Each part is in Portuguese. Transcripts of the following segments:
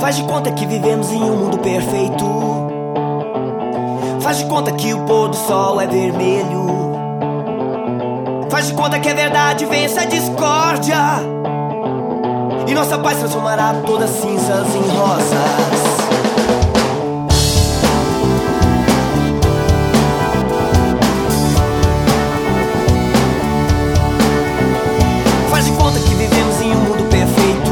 Faz de conta que vivemos em um mundo perfeito. Faz de conta que o pôr do sol é vermelho. Faz de conta que a verdade vence a discórdia, e nossa paz transformará todas cinzas em rosas. Faz de conta que vivemos em um mundo perfeito.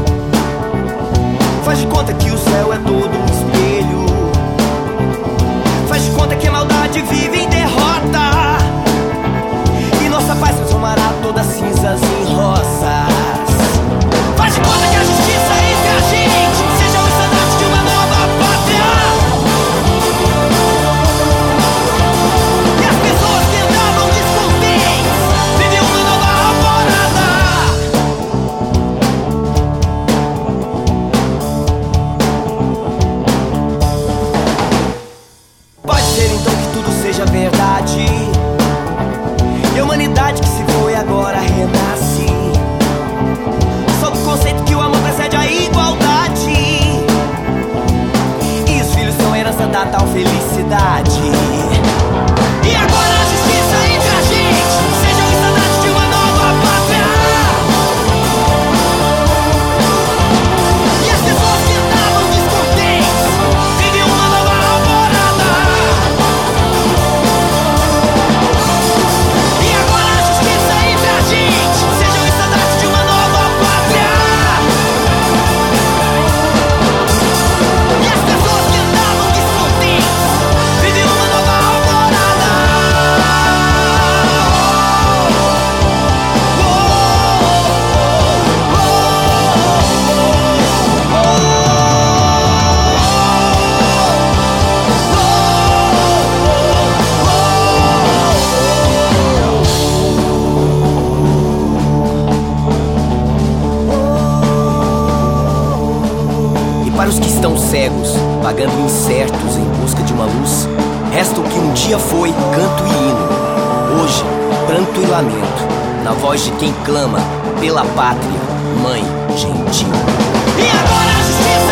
Faz de conta que o céu é todo um espelho. Faz de conta que a maldade vive em derrota, e nossa paz transformará todas cinzas em rosas. Faz de conta que a justiça entre a gente seja o estandarte de uma nova pátria, e as pessoas que andavam descontentes vivem uma nova alvorada. Pode ser então que tudo seja verdade, e a humanidade que se foi agora renasce, sob o conceito que o amor precede a igualdade, e os filhos são herança da tal felicidade. E agora a justiça entre a gente seja o estandarte de uma nova pátria, e as pessoas que andavam descontentes vivem uma nova alvorada. E agora a justiça entre a gente seja o estandarte de uma nova pátria, e as pessoas que andavam descontentes vivem uma nova alvorada. E para os que estão cegos, vagando incertos em busca de uma luz, resta o que um dia foi canto e hino, hoje pranto e lamento, na voz de quem clama pela pátria, mãe gentil. E agora a justiça